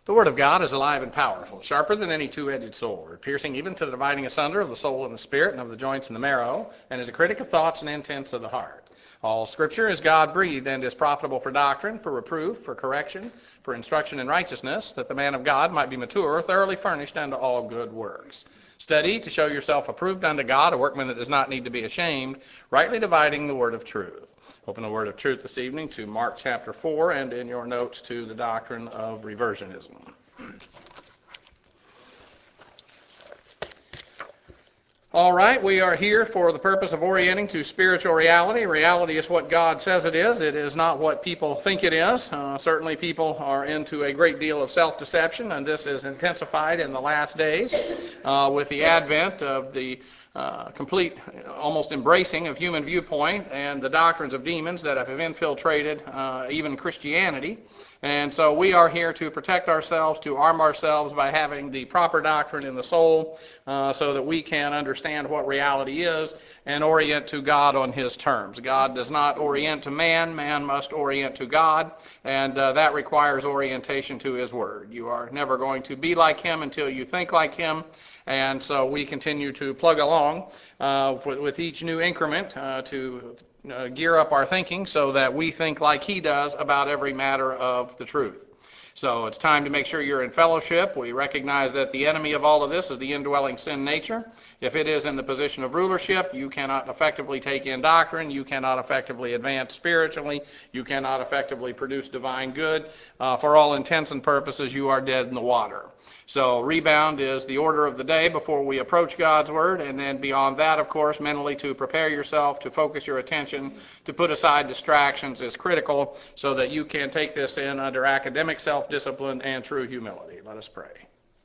The Word of God is alive and powerful, sharper than any two-edged sword, piercing even to the dividing asunder of the soul and the spirit and of the joints and the marrow, and is a critic of thoughts and intents of the heart. All Scripture is God-breathed and is profitable for doctrine, for reproof, for correction, for instruction in righteousness, that the man of God might be mature, thoroughly furnished unto all good works. Study to show yourself approved unto God, a workman that does not need to be ashamed, rightly dividing the word of truth. Open the word of truth this evening to Mark chapter 4 and in your notes to the doctrine of reversionism. All right, we are here for the purpose of orienting to spiritual reality. Reality is what God says it is. It is not what people think it is. Certainly people are into a great deal of self-deception, and this is intensified in the last days with the advent of the complete, almost embracing of human viewpoint and the doctrines of demons that have infiltrated even Christianity. And so we are here to protect ourselves, to arm ourselves by having the proper doctrine in the soul so that we can understand what reality is and orient to God on His terms. God does not orient to man. Man must orient to God, and that requires orientation to His Word. You are never going to be like Him until you think like Him, and so we continue to plug along with each new increment to gear up our thinking so that we think like He does about every matter of the truth. So it's time to make sure you're in fellowship. We recognize that the enemy of all of this is the indwelling sin nature. If it is in the position of rulership, you cannot effectively take in doctrine. You cannot effectively advance spiritually. You cannot effectively produce divine good. For all intents and purposes, you are dead in the water. So rebound is the order of the day before we approach God's Word, and then beyond that, of course, mentally to prepare yourself, to focus your attention, to put aside distractions is critical so that you can take this in under academic self-discipline and true humility. Let us pray.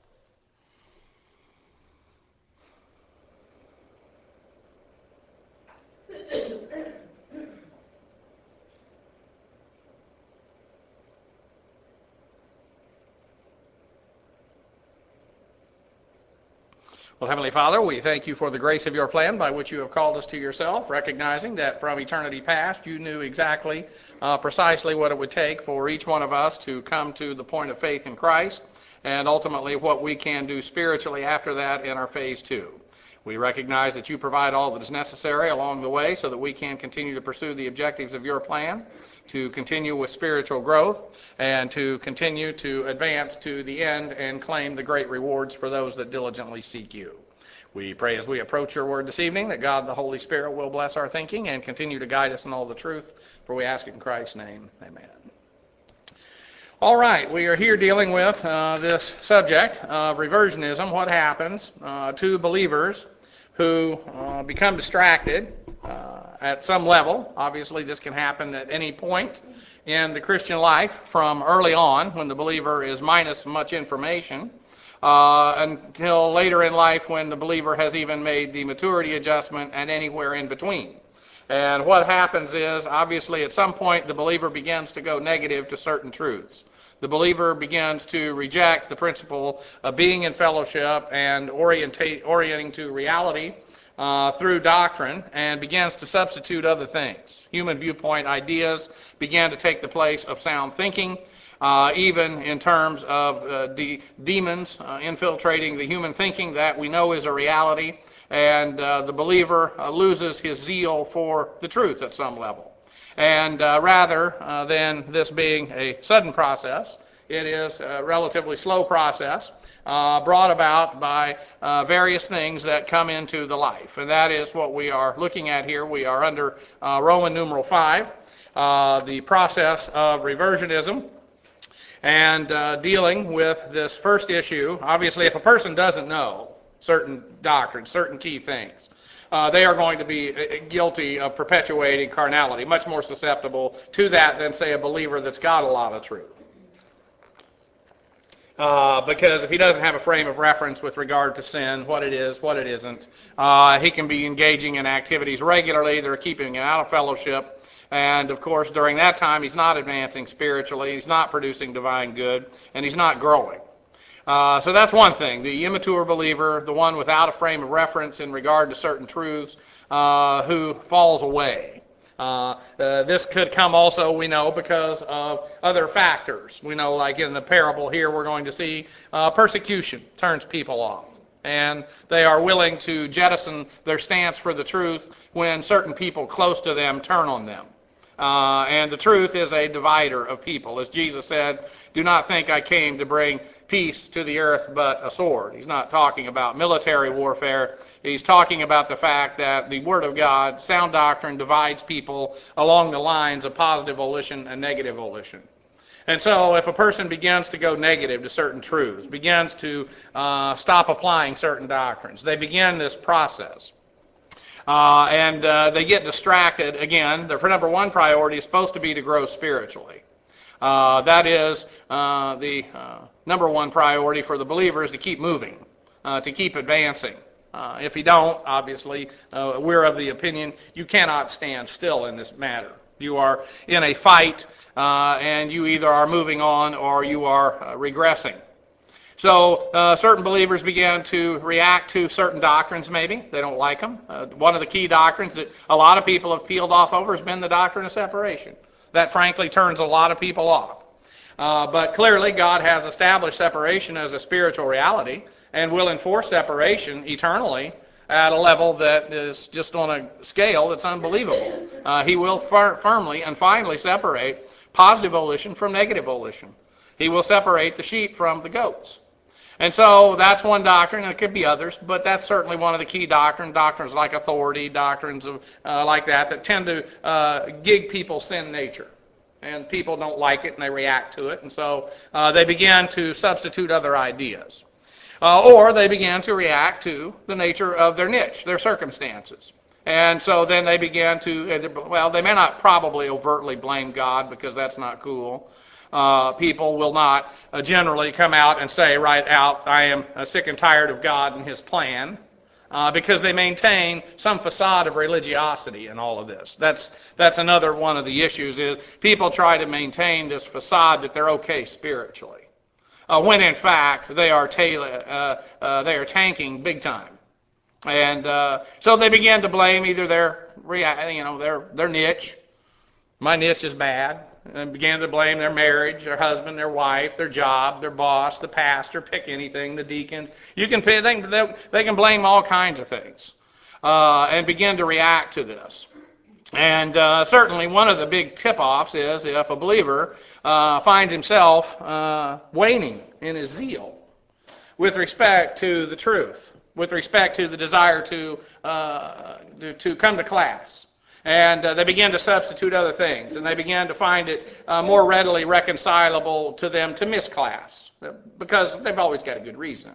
Well, Heavenly Father, we thank you for the grace of your plan by which you have called us to yourself, recognizing that from eternity past you knew exactly, precisely what it would take for each one of us to come to the point of faith in Christ, and ultimately what we can do spiritually after that in our phase 2. We recognize that you provide all that is necessary along the way so that we can continue to pursue the objectives of your plan, to continue with spiritual growth, and to continue to advance to the end and claim the great rewards for those that diligently seek you. We pray as we approach your word this evening that God the Holy Spirit will bless our thinking and continue to guide us in all the truth, for we ask it in Christ's name. Amen. All right, we are here dealing with this subject of reversionism, what happens to believers who become distracted at some level. Obviously, this can happen at any point in the Christian life from early on when the believer is minus much information until later in life when the believer has even made the maturity adjustment and anywhere in between. And what happens is, obviously, at some point the believer begins to go negative to certain truths. The believer begins to reject the principle of being in fellowship and orienting to reality through doctrine and begins to substitute other things. Human viewpoint ideas begin to take the place of sound thinking, even in terms of demons infiltrating the human thinking that we know is a reality, and the believer loses his zeal for the truth at some level. And rather than this being a sudden process, it is a relatively slow process brought about by various things that come into the life. And that is what we are looking at here. We are under Roman numeral 5, the process of reversionism, and dealing with this first issue. Obviously, if a person doesn't know certain doctrines, certain key things, they are going to be guilty of perpetuating carnality, much more susceptible to that than, say, a believer that's got a lot of truth. Because if he doesn't have a frame of reference with regard to sin, what it is, what it isn't, he can be engaging in activities regularly that are keeping him out of fellowship. And, of course, during that time, he's not advancing spiritually, he's not producing divine good, and he's not growing. So that's one thing. The immature believer, the one without a frame of reference in regard to certain truths, who falls away. This could come also, we know, because of other factors. We know, like in the parable here, we're going to see persecution turns people off. And they are willing to jettison their stance for the truth when certain people close to them turn on them. And the truth is a divider of people. As Jesus said, do not think I came to bring peace to the earth but a sword. He's not talking about military warfare. He's talking about the fact that the Word of God, sound doctrine, divides people along the lines of positive volition and negative volition. And so if a person begins to go negative to certain truths, begins to stop applying certain doctrines, they begin this process. And they get distracted. Again, their number one priority is supposed to be to grow spiritually. That is the number one priority for the believer, is to keep moving, to keep advancing. If you don't, obviously, we're of the opinion you cannot stand still in this matter. You are in a fight, and you either are moving on or you are regressing. So certain believers began to react to certain doctrines, maybe. They don't like them. One of the key doctrines that a lot of people have peeled off over has been the doctrine of separation. That, frankly, turns a lot of people off. But clearly, God has established separation as a spiritual reality and will enforce separation eternally at a level that is just on a scale that's unbelievable. He will firmly and finally separate positive volition from negative volition. He will separate the sheep from the goats. And so that's one doctrine, and it could be others, but that's certainly one of the key doctrines like authority, doctrines of, like that tend to gig people's sin nature. And people don't like it, and they react to it, and so they begin to substitute other ideas. Or they began to react to the nature of their niche, their circumstances. And so then they began to, well, they may not probably overtly blame God, because that's not cool. People will not generally come out and say right out, I am sick and tired of God and His plan, because they maintain some facade of religiosity in all of this. That's another one of the issues, is people try to maintain this facade that they're okay spiritually, when in fact they are tanking big time. And so they began to blame either their niche. My niche is bad. And began to blame their marriage, their husband, their wife, their job, their boss, the pastor, pick anything, the deacons. You can pick, they can blame all kinds of things, and begin to react to this. And certainly one of the big tip-offs is if a believer finds himself waning in his zeal with respect to the truth, with respect to the desire to come to class. And they began to substitute other things, and they began to find it more readily reconcilable to them to miss class, because they've always got a good reason.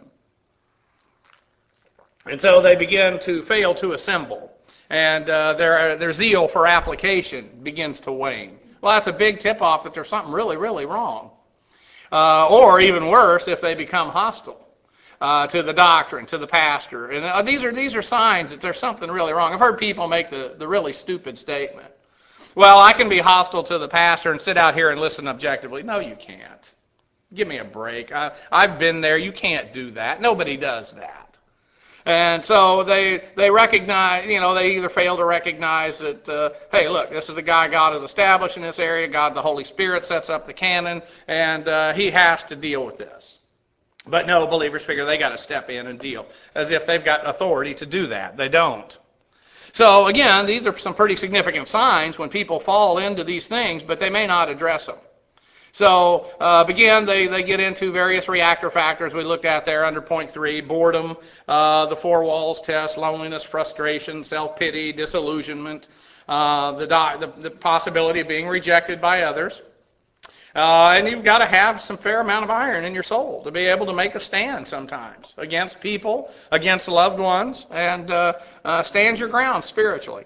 And so they begin to fail to assemble, and their zeal for application begins to wane. Well, that's a big tip-off that there's something really, really wrong. Or even worse, if they become hostile to the doctrine, to the pastor. And these are signs that there's something really wrong. I've heard people make the really stupid statement. Well, I can be hostile to the pastor and sit out here and listen objectively. No, you can't. Give me a break. I've been there. You can't do that. Nobody does that. And so they recognize, they either fail to recognize that, hey, look, this is the guy God has established in this area. God, the Holy Spirit, sets up the canon, and He has to deal with this. But no, believers figure they got to step in and deal, as if they've got authority to do that. They don't. So again, these are some pretty significant signs when people fall into these things, but they may not address them. So again, they get into various reactor factors we looked at there under point 3: boredom, the four walls test, loneliness, frustration, self-pity, disillusionment, the possibility of being rejected by others. And you've got to have some fair amount of iron in your soul to be able to make a stand sometimes against people, against loved ones, and stand your ground spiritually.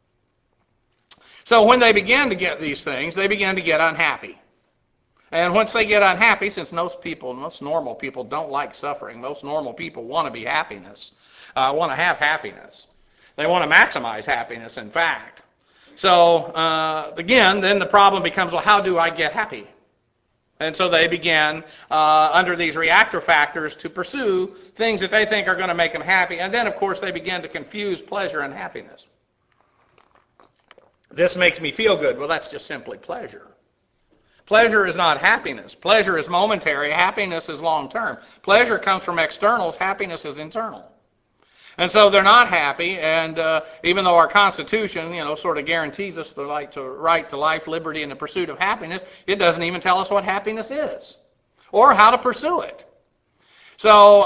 So when they begin to get these things, they begin to get unhappy. And once they get unhappy, since most normal people don't like suffering, most normal people want to be want to have happiness. They want to maximize happiness, in fact. So again, then the problem becomes, well, how do I get happy? And so they began, under these reactor factors, to pursue things that they think are going to make them happy. And then, of course, they began to confuse pleasure and happiness. This makes me feel good. Well, that's just simply pleasure. Pleasure is not happiness. Pleasure is momentary. Happiness is long-term. Pleasure comes from externals. Happiness is internal. And so they're not happy, and even though our Constitution, sort of guarantees us the right to life, liberty, and the pursuit of happiness, it doesn't even tell us what happiness is or how to pursue it. So,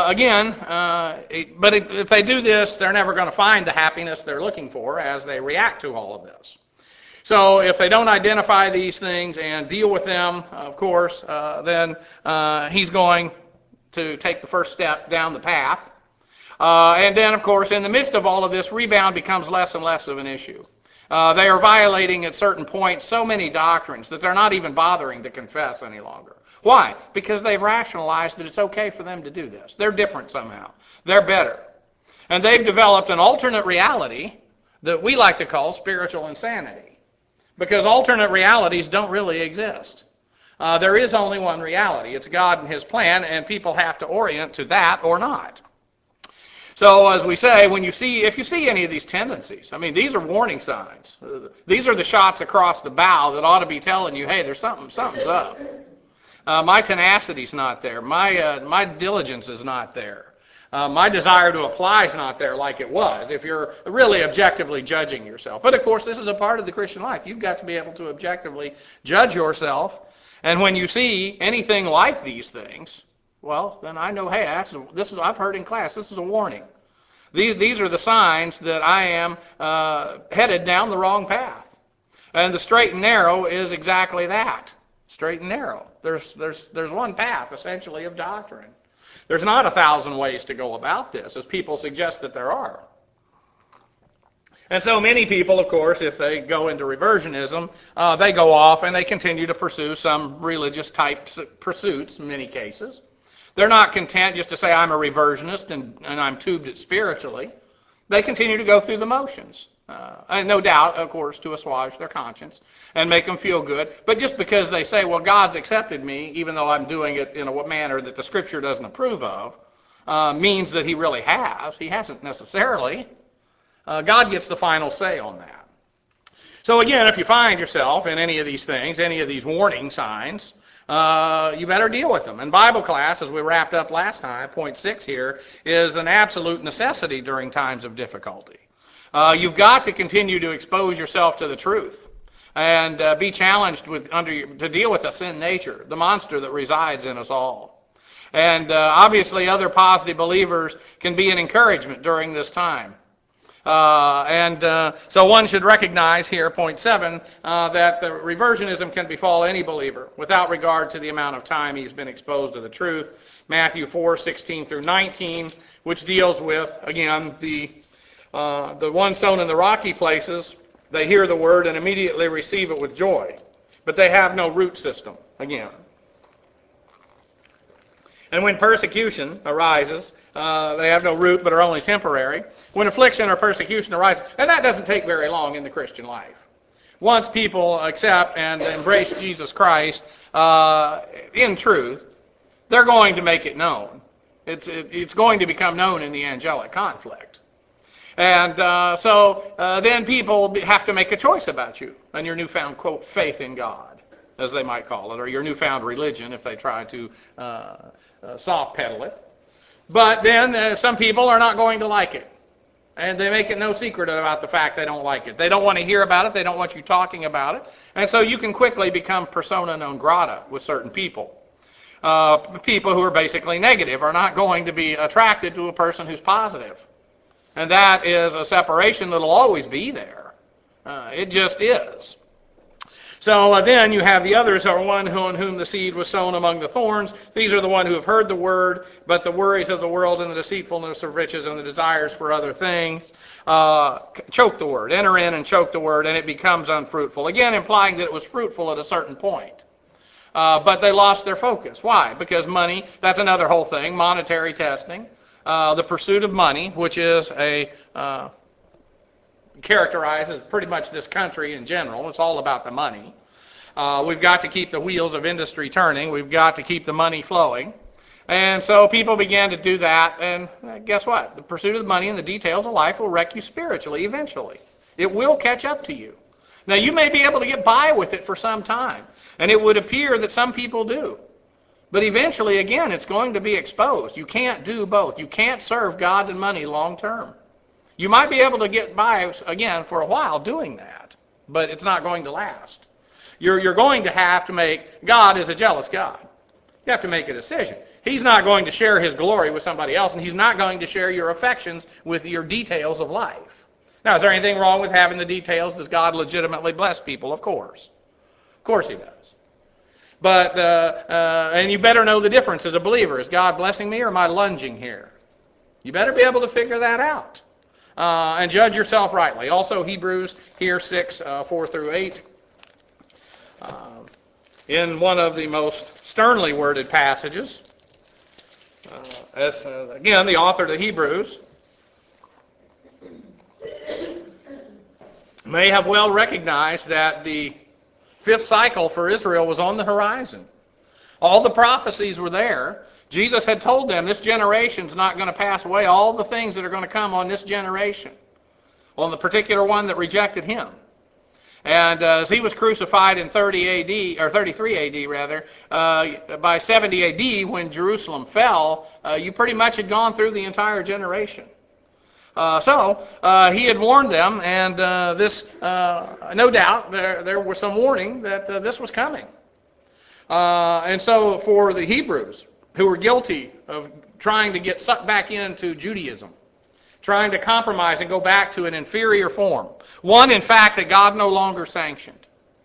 but if they do this, they're never going to find the happiness they're looking for as they react to all of this. So if they don't identify these things and deal with them, of course, then he's going to take the first step down the path. And then, of course, in the midst of all of this, rebound becomes less and less of an issue. They are violating at certain points so many doctrines that they're not even bothering to confess any longer. Why? Because they've rationalized that it's okay for them to do this. They're different somehow. They're better. And they've developed an alternate reality that we like to call spiritual insanity. Because alternate realities don't really exist. There is only one reality. It's God and His plan, and people have to orient to that or not. So, as we say, if you see any of these tendencies, these are warning signs. These are the shots across the bow that ought to be telling you, hey, there's something's up. My tenacity's not there. My diligence is not there. My desire to apply is not there like it was, if you're really objectively judging yourself. But, of course, this is a part of the Christian life. You've got to be able to objectively judge yourself. And when you see anything like these things, well, then I know, hey, I've heard in class, this is a warning. These are the signs that I am headed down the wrong path. And the straight and narrow is exactly that. Straight and narrow. There's one path, essentially, of doctrine. There's not 1,000 ways to go about this, as people suggest that there are. And so many people, of course, if they go into reversionism, they go off and they continue to pursue some religious type pursuits in many cases. They're not content just to say, I'm a reversionist and I'm tubed it spiritually. They continue to go through the motions. And no doubt, of course, to assuage their conscience and make them feel good. But just because they say, well, God's accepted me, even though I'm doing it in a manner that the Scripture doesn't approve of, means that He really has. He hasn't necessarily. God gets the final say on that. So again, if you find yourself in any of these things, any of these warning signs, you better deal with them. And Bible class, as we wrapped up last time, point 6 here, is an absolute necessity during times of difficulty. You've got to continue to expose yourself to the truth and be challenged to deal with the sin nature, the monster that resides in us all. And obviously other positive believers can be an encouragement during this time. So one should recognize here, point 7, that the reversionism can befall any believer without regard to the amount of time he's been exposed to the truth. Matthew 4:16 through 19, which deals with, again, the one sown in the rocky places. They hear the word and immediately receive it with joy, but they have no root system, again. And when persecution arises, they have no root but are only temporary. When affliction or persecution arises, and that doesn't take very long in the Christian life. Once people accept and embrace Jesus Christ in truth, they're going to make it known. It's going to become known in the angelic conflict. And so then people have to make a choice about you and your newfound, quote, faith in God, as they might call it, or your newfound religion if they try to soft pedal it. But then some people are not going to like it. And they make it no secret about the fact they don't like it. They don't want to hear about it. They don't want you talking about it. And so you can quickly become persona non grata with certain people. People who are basically negative are not going to be attracted to a person who's positive. And that is a separation that will always be there. It just is. So then you have the others, are one on whom the seed was sown among the thorns. These are the one who have heard the word, but the worries of the world and the deceitfulness of riches and the desires for other things choke the word, enter in and choke the word, and it becomes unfruitful. Again, implying that it was fruitful at a certain point. But they lost their focus. Why? Because money, that's another whole thing, monetary testing. The pursuit of money, which is characterizes pretty much this country in general. It's all about the money. We've got to keep the wheels of industry turning. We've got to keep the money flowing. And so people began to do that, and guess what? The pursuit of the money and the details of life will wreck you spiritually eventually. It will catch up to you. Now, you may be able to get by with it for some time, and it would appear that some people do. But eventually, again, it's going to be exposed. You can't do both. You can't serve God and money long term. You might be able to get by, again, for a while doing that, but it's not going to last. You're going to have to make, God is a jealous God. You have to make a decision. He's not going to share his glory with somebody else, and he's not going to share your affections with your details of life. Now, is there anything wrong with having the details? Does God legitimately bless people? Of course. Of course he does. But, and you better know the difference as a believer. Is God blessing me or am I lunging here? You better be able to figure that out. And judge yourself rightly. Also, Hebrews here 6, 4 through 8. In one of the most sternly worded passages, again, the author of the Hebrews may have well recognized that the fifth cycle for Israel was on the horizon. All the prophecies were there. Jesus had told them this generation's not going to pass away. All the things that are going to come on this generation, on the particular one that rejected him. And as he was crucified in 30 A.D., or 33 A.D. rather, by 70 A.D. when Jerusalem fell, you pretty much had gone through the entire generation. So he had warned them, and this, no doubt, there was some warning that this was coming. And so for the Hebrews, who were guilty of trying to get sucked back into Judaism, trying to compromise and go back to an inferior form. One, in fact, that God no longer sanctioned.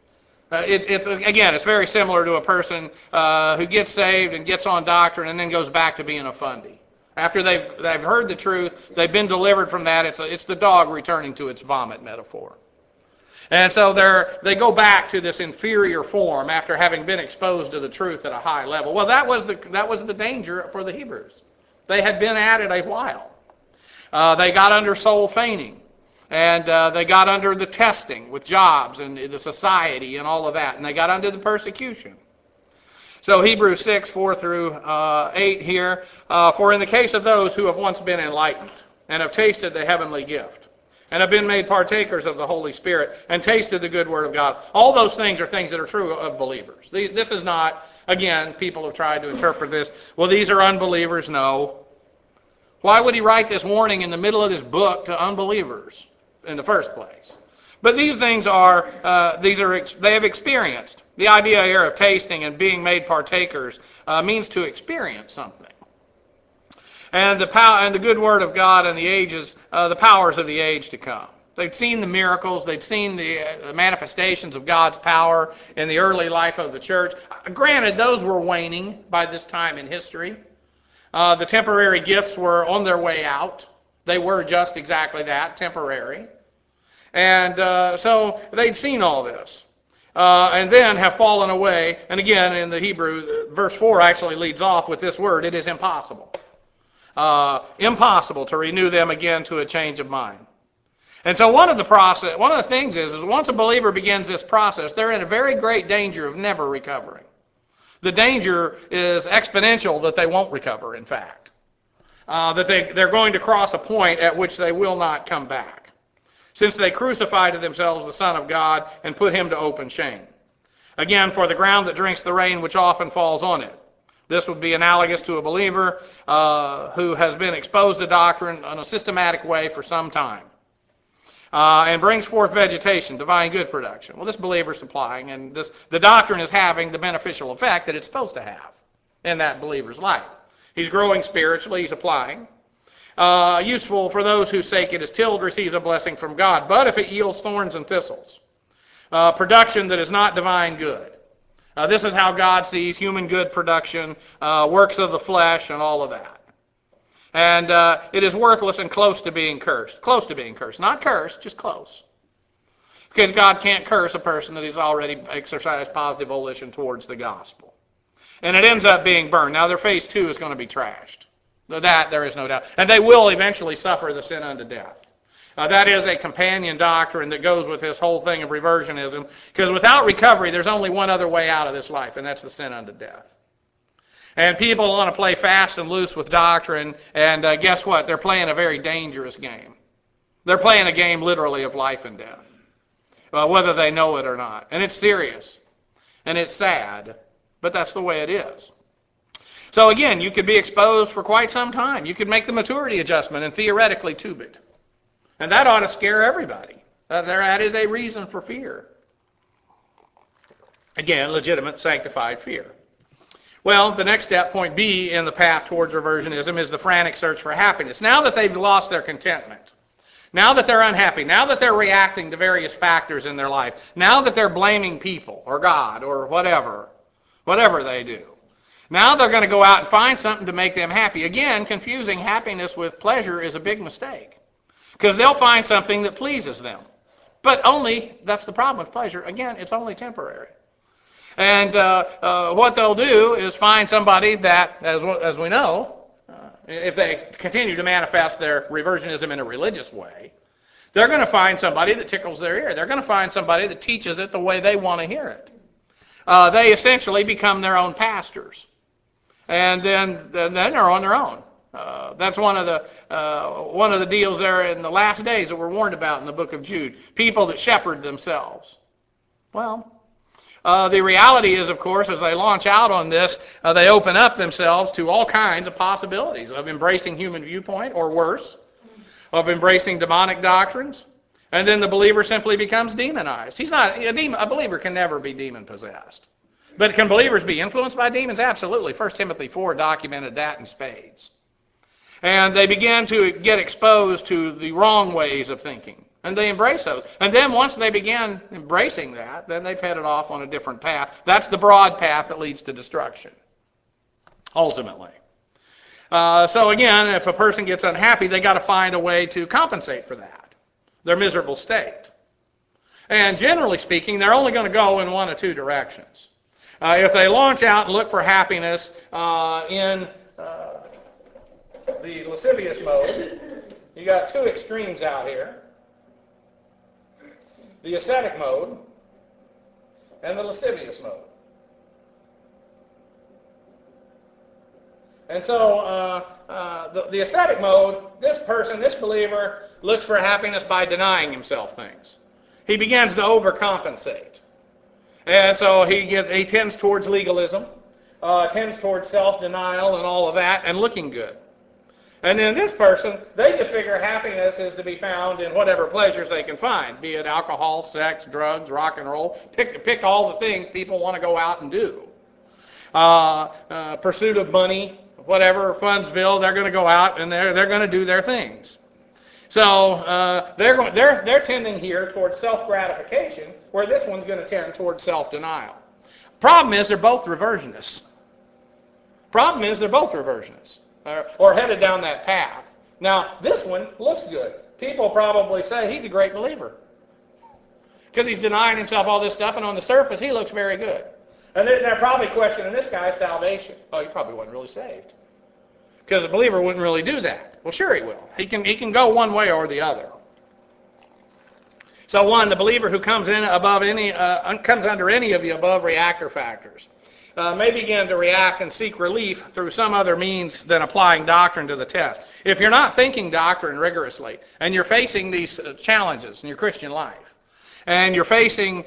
It's very similar to a person who gets saved and gets on doctrine and then goes back to being a fundy. After they've heard the truth, they've been delivered from that. It's the dog returning to its vomit metaphor. And so they go back to this inferior form after having been exposed to the truth at a high level. Well, that was the danger for the Hebrews. They had been at it a while. They got under soul feigning, and they got under the testing with jobs and the society and all of that, and they got under the persecution. So Hebrews 6, 4 through 8 here, for in the case of those who have once been enlightened and have tasted the heavenly gift, and have been made partakers of the Holy Spirit, and tasted the good word of God. All those things are things that are true of believers. This is not, again, people have tried to interpret this, well, these are unbelievers. No. Why would he write this warning in the middle of this book to unbelievers in the first place? But these things they have experienced. The idea here of tasting and being made partakers means to experience something. And the good word of God and the powers of the age to come. They'd seen the miracles. They'd seen the manifestations of God's power in the early life of the church. Granted, those were waning by this time in history. The temporary gifts were on their way out. They were just exactly that, temporary. And so they'd seen all this. And then have fallen away. And again, in the Hebrew, verse 4 actually leads off with this word, it is impossible. Impossible to renew them again to a change of mind. And so one of the things is once a believer begins this process, they're in a very great danger of never recovering. The danger is exponential that they won't recover, in fact. That they're going to cross a point at which they will not come back, since they crucified to themselves the Son of God and put him to open shame. Again, for the ground that drinks the rain which often falls on it. This would be analogous to a believer who has been exposed to doctrine in a systematic way for some time. And brings forth vegetation, divine good production. Well, this believer's supplying, and the doctrine is having the beneficial effect that it's supposed to have in that believer's life. He's growing spiritually, he's applying. Useful for those whose sake it is tilled, receives a blessing from God. But if it yields thorns and thistles, production that is not divine good. This is how God sees human good production, works of the flesh, and all of that. And it is worthless and close to being cursed. Close to being cursed. Not cursed, just close. Because God can't curse a person that he's already exercised positive volition towards the gospel. And it ends up being burned. Now their phase 2 is going to be trashed. That there is no doubt. And they will eventually suffer the sin unto death. That is a companion doctrine that goes with this whole thing of reversionism. Because without recovery, there's only one other way out of this life, and that's the sin unto death. And people want to play fast and loose with doctrine, and guess what? They're playing a very dangerous game. They're playing a game literally of life and death. whether they know it or not. And it's serious, and it's sad, but that's the way it is. So again, you could be exposed for quite some time. You could make the maturity adjustment and theoretically tube it. And that ought to scare everybody. That is a reason for fear. Again, legitimate sanctified fear. Well, the next step, point B in the path towards reversionism, is the frantic search for happiness. Now that they've lost their contentment, now that they're unhappy, now that they're reacting to various factors in their life, now that they're blaming people or God or whatever they do, now they're going to go out and find something to make them happy. Again, confusing happiness with pleasure is a big mistake, because they'll find something that pleases them. But that's the problem with pleasure. Again, it's only temporary. And what they'll do is find somebody that, as we know, if they continue to manifest their reversionism in a religious way, they're going to find somebody that tickles their ear. They're going to find somebody that teaches it the way they want to hear it. They essentially become their own pastors. And then they're on their own. That's one of the deals there in the last days that we're warned about in the book of Jude. People that shepherd themselves. Well, the reality is, of course, as they launch out on this, they open up themselves to all kinds of possibilities of embracing human viewpoint, or worse, of embracing demonic doctrines, and then the believer simply becomes demonized. A believer can never be demon-possessed. But can believers be influenced by demons? Absolutely. 1 Timothy 4 documented that in spades. And they began to get exposed to the wrong ways of thinking. And they embrace those. And then once they began embracing that, then they've headed off on a different path. That's the broad path that leads to destruction, ultimately. So again, if a person gets unhappy, they got to find a way to compensate for that, their miserable state. And generally speaking, they're only going to go in one of two directions. If they launch out and look for happiness in the lascivious mode, you got two extremes out here. The ascetic mode and the lascivious mode. And so the ascetic mode, this believer, looks for happiness by denying himself things. He begins to overcompensate. And so he tends towards legalism, tends towards self-denial and all of that, and looking good. And then this person, they just figure happiness is to be found in whatever pleasures they can find, be it alcohol, sex, drugs, rock and roll. Pick all the things people want to go out and do. Pursuit of money, whatever, Fundsville, they're going to go out and they're going to do their things. So they're tending here towards self-gratification, where this one's going to tend towards self-denial. Problem is, they're both reversionists. Or headed down that path. Now, this one looks good. People probably say he's a great believer, because he's denying himself all this stuff, and on the surface, he looks very good. And then they're probably questioning this guy's salvation. Oh, he probably wasn't really saved, because a believer wouldn't really do that. Well, sure he will. He can go one way or the other. So the believer who comes under any of the above reactor factors may begin to react and seek relief through some other means than applying doctrine to the test. If you're not thinking doctrine rigorously, and you're facing these challenges in your Christian life, and you're facing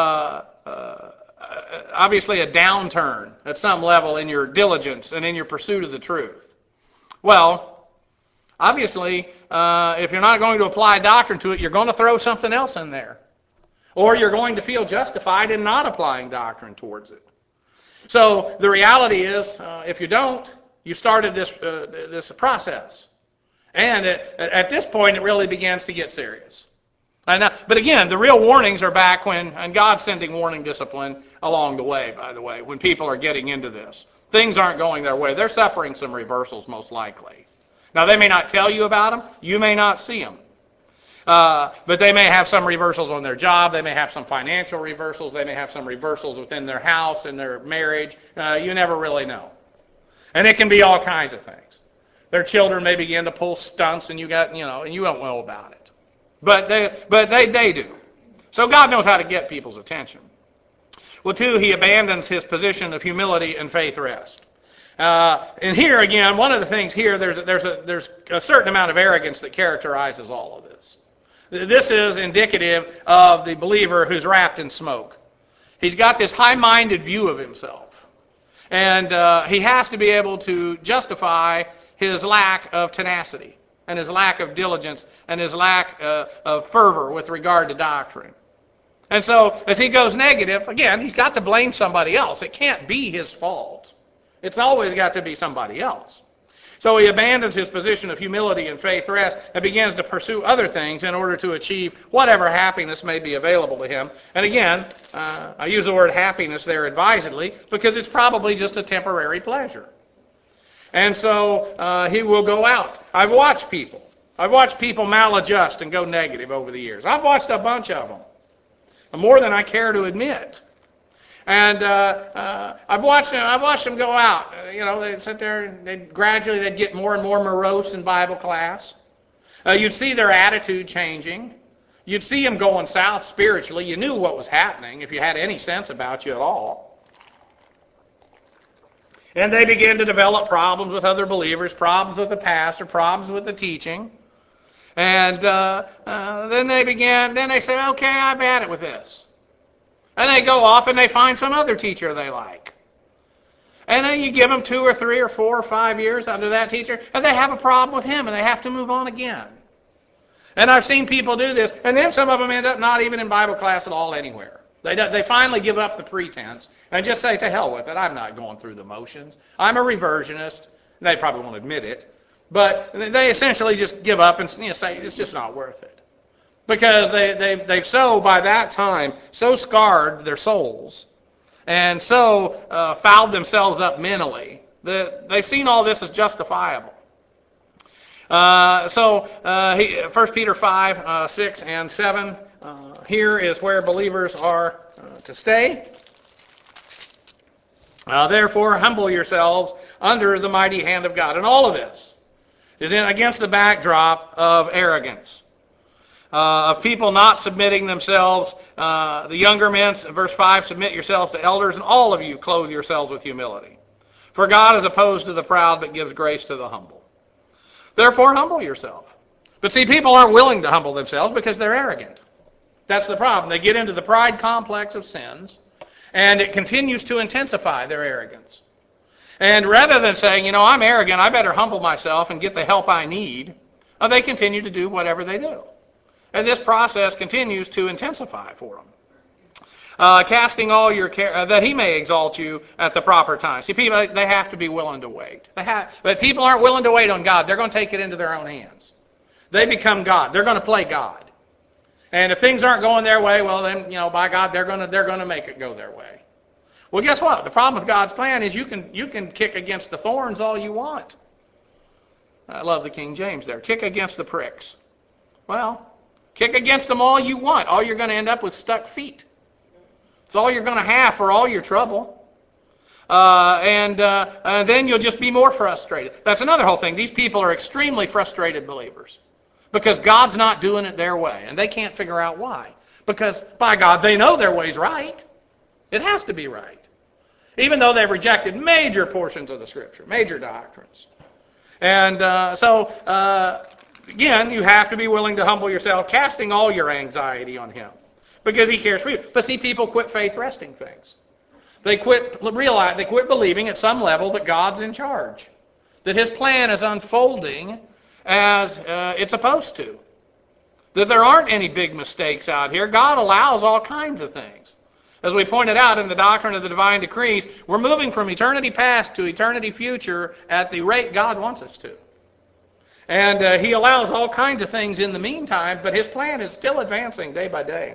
obviously a downturn at some level in your diligence and in your pursuit of the truth, well, obviously, if you're not going to apply doctrine to it, you're going to throw something else in there. Or you're going to feel justified in not applying doctrine towards it. So the reality is, if you don't, you've started this process. And at this point, it really begins to get serious. But again, the real warnings are back and God's sending warning discipline along the way, by the way, when people are getting into this. Things aren't going their way. They're suffering some reversals, most likely. Now, they may not tell you about them. You may not see them. But they may have some reversals on their job. They may have some financial reversals. They may have some reversals within their house and their marriage. You never really know. And it can be all kinds of things. Their children may begin to pull stunts, and you don't know about it. But they do. So God knows how to get people's attention. Well, 2, he abandons his position of humility and faith rest. And here again, one of the things here, there's a certain amount of arrogance that characterizes all of this. This is indicative of the believer who's wrapped in smoke. He's got this high-minded view of himself. And he has to be able to justify his lack of tenacity and his lack of diligence and his lack of fervor with regard to doctrine. And so as he goes negative, again, he's got to blame somebody else. It can't be his fault. It's always got to be somebody else. So he abandons his position of humility and faith rest and begins to pursue other things in order to achieve whatever happiness may be available to him. And again, I use the word happiness there advisedly because it's probably just a temporary pleasure. And so he will go out. I've watched people maladjust and go negative over the years. I've watched a bunch of them, more than I care to admit. And I've watched them go out. They'd sit there and they'd get more and more morose in Bible class. You'd see their attitude changing. You'd see them going south spiritually. You knew what was happening if you had any sense about you at all. And they begin to develop problems with other believers, problems with the pastor, problems with the teaching. And then they say, okay, I've had it with this. And they go off and they find some other teacher they like. And then you give them 2 or 3 or 4 or 5 years under that teacher, and they have a problem with him, and they have to move on again. And I've seen people do this, and then some of them end up not even in Bible class at all anywhere. They finally give up the pretense and just say, to hell with it, I'm not going through the motions. I'm a reversionist. They probably won't admit it. But they essentially just give up and say, it's just not worth it. Because they've so, by that time, so scarred their souls and so fouled themselves up mentally that they've seen all this as justifiable. 1 Peter 5, 6, and 7, here is where believers are to stay. Therefore, humble yourselves under the mighty hand of God. And all of this is against the backdrop of arrogance. Of people not submitting themselves. The younger men, verse 5, submit yourselves to elders, and all of you clothe yourselves with humility. For God is opposed to the proud, but gives grace to the humble. Therefore, humble yourself. But see, people aren't willing to humble themselves because they're arrogant. That's the problem. They get into the pride complex of sins, and it continues to intensify their arrogance. And rather than saying, I'm arrogant, I better humble myself and get the help I need, they continue to do whatever they do. And this process continues to intensify for them. Casting all your care, that he may exalt you at the proper time. See, people, they have to be willing to wait. But people aren't willing to wait on God. They're going to take it into their own hands. They become God. They're going to play God. And if things aren't going their way, well then, by God, they're going to make it go their way. Well, guess what? The problem with God's plan is you can kick against the thorns all you want. I love the King James there. Kick against the pricks. Well, kick against them all you want. All you're going to end up with stuck feet. It's all you're going to have for all your trouble. And then you'll just be more frustrated. That's another whole thing. These people are extremely frustrated believers because God's not doing it their way, and they can't figure out why. Because, by God, they know their way's right. It has to be right. Even though they've rejected major portions of the Scripture, major doctrines. And again, you have to be willing to humble yourself, casting all your anxiety on him, because he cares for you. But see, people quit faith resting things. They quit believing at some level that God's in charge, that his plan is unfolding as it's supposed to, that there aren't any big mistakes out here. God allows all kinds of things. As we pointed out in the doctrine of the divine decrees, we're moving from eternity past to eternity future at the rate God wants us to. And he allows all kinds of things in the meantime, but his plan is still advancing day by day.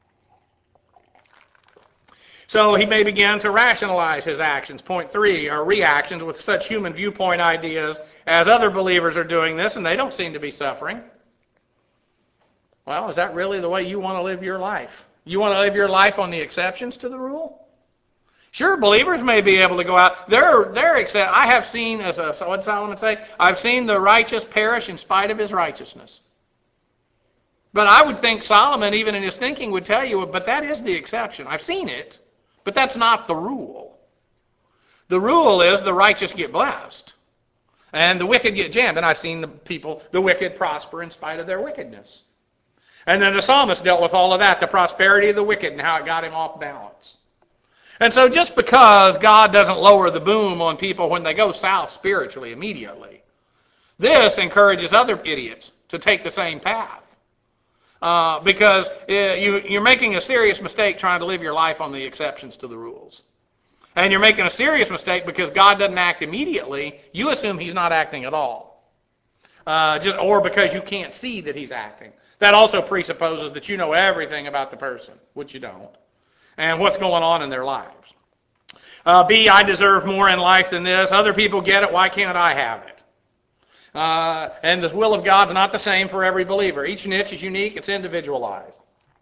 So he may begin to rationalize his actions. Point 3 are reactions with such human viewpoint ideas as other believers are doing this, and they don't seem to be suffering. Well, is that really the way you want to live your life? You want to live your life on the exceptions to the rule? Sure, believers may be able to go out. I have seen, what did Solomon say? I've seen the righteous perish in spite of his righteousness. But I would think Solomon, even in his thinking, would tell you, but that is the exception. I've seen it, but that's not the rule. The rule is the righteous get blessed, and the wicked get jammed. And I've seen the wicked prosper in spite of their wickedness. And then the psalmist dealt with all of that, the prosperity of the wicked and how it got him off balance. And so just because God doesn't lower the boom on people when they go south spiritually immediately, this encourages other idiots to take the same path. Because you're making a serious mistake trying to live your life on the exceptions to the rules. And you're making a serious mistake because God doesn't act immediately. You assume he's not acting at all. Or because you can't see that he's acting. That also presupposes that you know everything about the person, which you don't, and what's going on in their lives. B, I deserve more in life than this. Other people get it. Why can't I have it? And the will of God's not the same for every believer. Each niche is unique. It's individualized.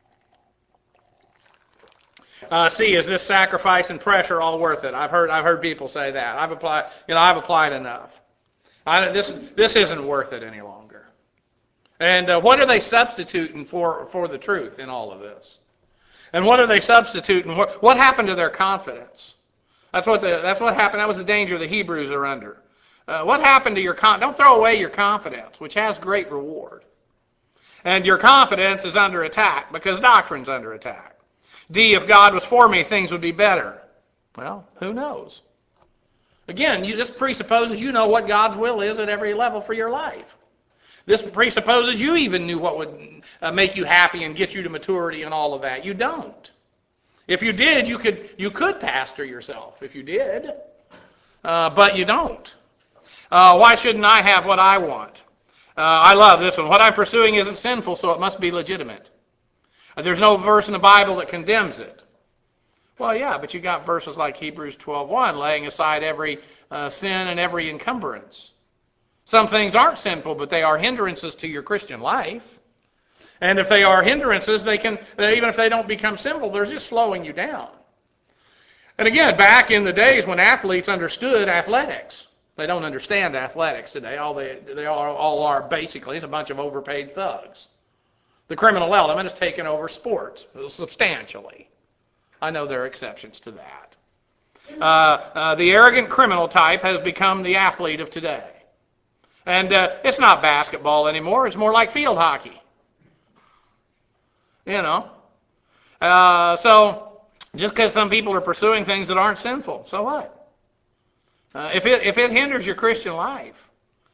C, is this sacrifice and pressure all worth it? I've heard people say that. I've applied enough. This isn't worth it any longer. And what are they substituting for the truth in all of this? And what are they substituting? What happened to their confidence? That's what happened. That was the danger the Hebrews are under. What happened to your don't throw away your confidence, which has great reward. And your confidence is under attack because doctrine's under attack. D, if God was for me, things would be better. Well, who knows? Again, this presupposes you know what God's will is at every level for your life. This presupposes you even knew what would make you happy and get you to maturity and all of that. You don't. If you did, you could pastor yourself if you did, but you don't. Why shouldn't I have what I want? I love this one. What I'm pursuing isn't sinful, so it must be legitimate. There's no verse in the Bible that condemns it. Well, yeah, but you got verses like Hebrews 12:1, laying aside every sin and every encumbrance. Some things aren't sinful, but they are hindrances to your Christian life. And if they are hindrances, even if they don't become sinful, they're just slowing you down. And again, back in the days when athletes understood athletics, they don't understand athletics today. They all are basically is a bunch of overpaid thugs. The criminal element has taken over sports substantially. I know there are exceptions to that. The arrogant criminal type has become the athlete of today. And it's not basketball anymore. It's more like field hockey. So just because some people are pursuing things that aren't sinful, so what? If it hinders your Christian life,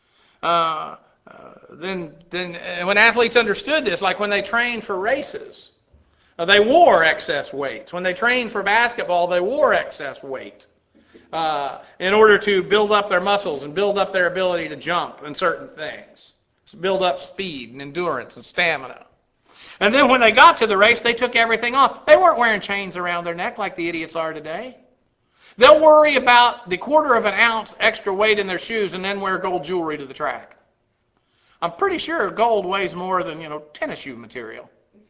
then when athletes understood this, like when they trained for races, they wore excess weights. When they trained for basketball, they wore excess weight in order to build up their muscles and build up their ability to jump and certain things, build up speed and endurance and stamina. And then when they got to the race, they took everything off. They weren't wearing chains around their neck like the idiots are today. They'll worry about the 1/4 of an ounce extra weight in their shoes and then wear gold jewelry to the track. I'm pretty sure gold weighs more than, tennis shoe material.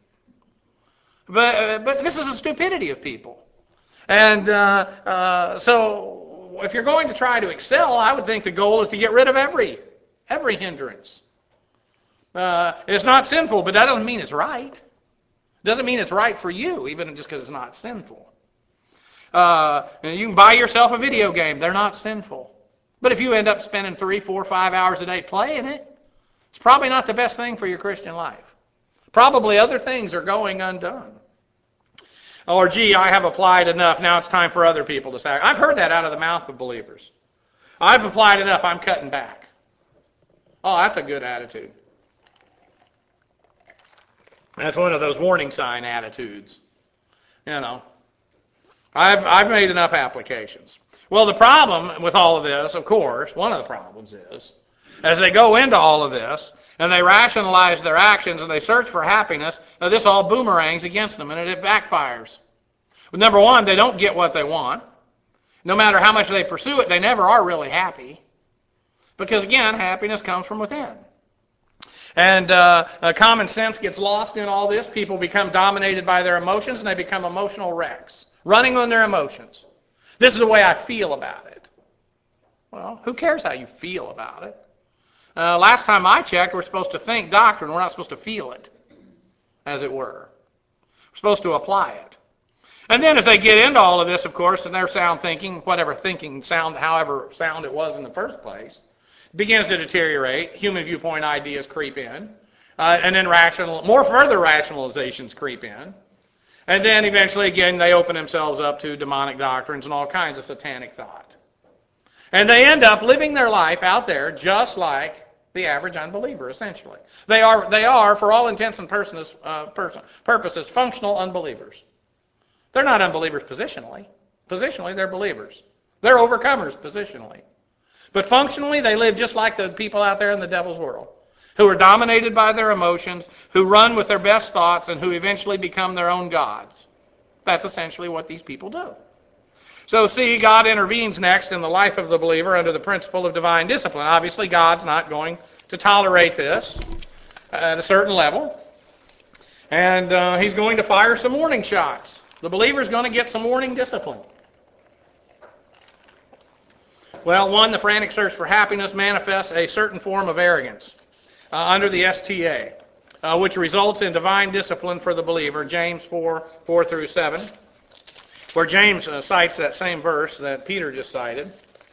But this is the stupidity of people. And so if you're going to try to excel, I would think the goal is to get rid of every hindrance. It's not sinful, but that doesn't mean it's right. It doesn't mean it's right for you, even just because it's not sinful. You can buy yourself a video game. They're not sinful. But if you end up spending 3, 4, 5 hours a day playing it, it's probably not the best thing for your Christian life. Probably other things are going undone. Or, gee, I have applied enough. Now it's time for other people to say. I've heard that out of the mouth of believers. I've applied enough. I'm cutting back. Oh, that's a good attitude. That's one of those warning sign attitudes. I've made enough applications. Well, the problem with all of this, of course, one of the problems is, as they go into all of this, and they rationalize their actions, and they search for happiness, this all boomerangs against them, and it backfires. Well, number one, they don't get what they want. No matter how much they pursue it, they never are really happy. Because, again, happiness comes from within. And common sense gets lost in all this. People become dominated by their emotions, and they become emotional wrecks, running on their emotions. This is the way I feel about it. Well, who cares how you feel about it? Last time I checked, we're supposed to think doctrine. We're not supposed to feel it, as it were. We're supposed to apply it. And then as they get into all of this, of course, and their sound thinking, however sound it was in the first place, begins to deteriorate. Human viewpoint ideas creep in. And then more further rationalizations creep in. And then eventually, again, they open themselves up to demonic doctrines and all kinds of satanic thought. And they end up living their life out there just like the average unbeliever, essentially. They are, for all intents and purposes, functional unbelievers. They're not unbelievers positionally. Positionally, they're believers. They're overcomers positionally. But functionally, they live just like the people out there in the devil's world, who are dominated by their emotions, who run with their best thoughts, and who eventually become their own gods. That's essentially what these people do. So see, God intervenes next in the life of the believer under the principle of divine discipline. Obviously, God's not going to tolerate this at a certain level. And he's going to fire some warning shots. The believer's going to get some warning discipline. Well, one, the frantic search for happiness manifests a certain form of arrogance under the STA, which results in divine discipline for the believer, James 4 through 7, where James cites that same verse that Peter just cited.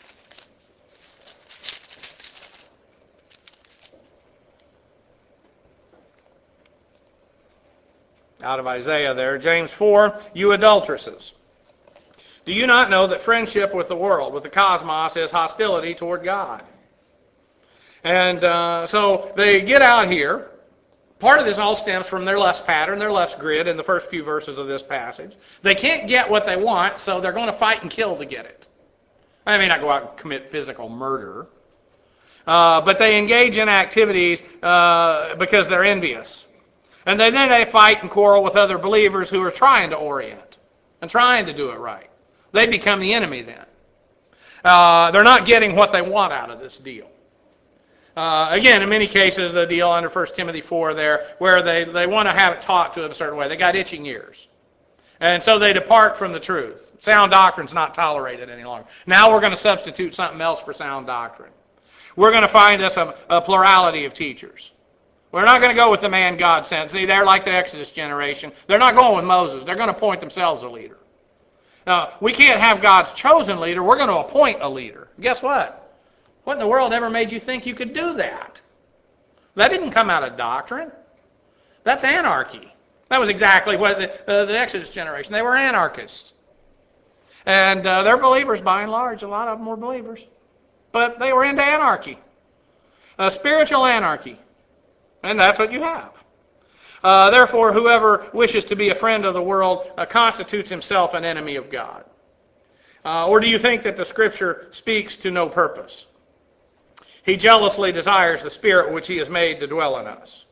Out of Isaiah there, James 4, you adulteresses. Do you not know that friendship with the world, with the cosmos, is hostility toward God? And so they get out here. Part of this all stems from their lust pattern, their lust grid in the first few verses of this passage. They can't get what they want, so they're going to fight and kill to get it. They may not go out and commit physical murder, but they engage in activities because they're envious. And then they fight and quarrel with other believers who are trying to orient and trying to do it right. They become the enemy then. They're not getting what they want out of this deal. Again, in many cases, the deal under 1 Timothy 4 there, where they want to have it taught to it a certain way. They got itching ears. And so they depart from the truth. Sound doctrine's not tolerated any longer. Now we're going to substitute something else for sound doctrine. We're going to find us a plurality of teachers. We're not going to go with the man God sent. See, they're like the Exodus generation. They're not going with Moses. They're going to appoint themselves a leader. Now, we can't have God's chosen leader. We're going to appoint a leader. Guess what? What in the world ever made you think you could do that? That didn't come out of doctrine. That's anarchy. That was exactly what the Exodus generation, they were anarchists. And they're believers by and large. A lot of them were believers. But they were into anarchy. Spiritual anarchy. And that's what you have. Therefore, whoever wishes to be a friend of the world constitutes himself an enemy of God. Or do you think that the Scripture speaks to no purpose? He jealously desires the Spirit which He has made to dwell in us.